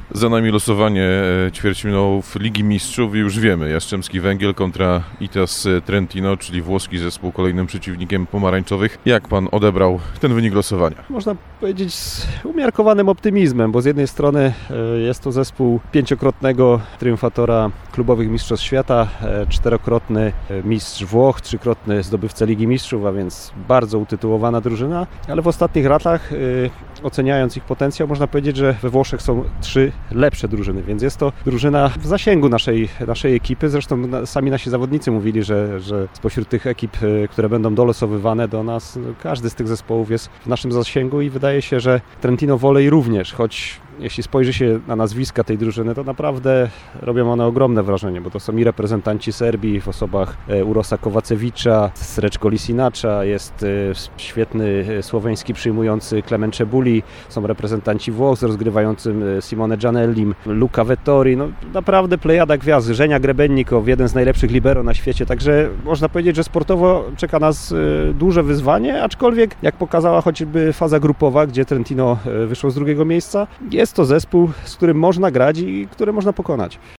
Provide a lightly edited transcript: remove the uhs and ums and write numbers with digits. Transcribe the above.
Za nami losowanie ćwierćfinałów Ligi Mistrzów i już wiemy, Jastrzębski Węgiel kontra ITAS Trentino, czyli włoski zespół, kolejnym przeciwnikiem pomarańczowych. Jak pan odebrał ten wynik losowania? Można powiedzieć z umiarkowanym optymizmem, bo z jednej strony jest to zespół 5-krotnego triumfatora klubowych mistrzostw świata, 4-krotny mistrz Włoch, 3-krotny zdobywca Ligi Mistrzów, a więc bardzo utytułowana drużyna, ale w ostatnich latach, oceniając ich potencjał, można powiedzieć, że we Włoszech są 3 lepsze drużyny, więc jest to drużyna w zasięgu naszej ekipy. Zresztą sami nasi zawodnicy mówili, że spośród tych ekip, które będą dolosowywane do nas, każdy z tych zespołów jest w naszym zasięgu i wydaje się, że Trentino Volley również, choć jeśli spojrzy się na nazwiska tej drużyny, to naprawdę robią one ogromne wrażenie, bo to są i reprezentanci Serbii w osobach Urosa Kowacewicza, Srečko Lisinacza, jest świetny słoweński przyjmujący Clement Czebuli, są reprezentanci Włoch z rozgrywającym Simone Gianellim, Luca Vettori, no naprawdę plejada gwiazd, Żenia Grebennikow, jeden z najlepszych libero na świecie, także można powiedzieć, że sportowo czeka nas duże wyzwanie, aczkolwiek jak pokazała choćby faza grupowa, gdzie Trentino wyszło z drugiego miejsca, jest to zespół, z którym można grać i który można pokonać.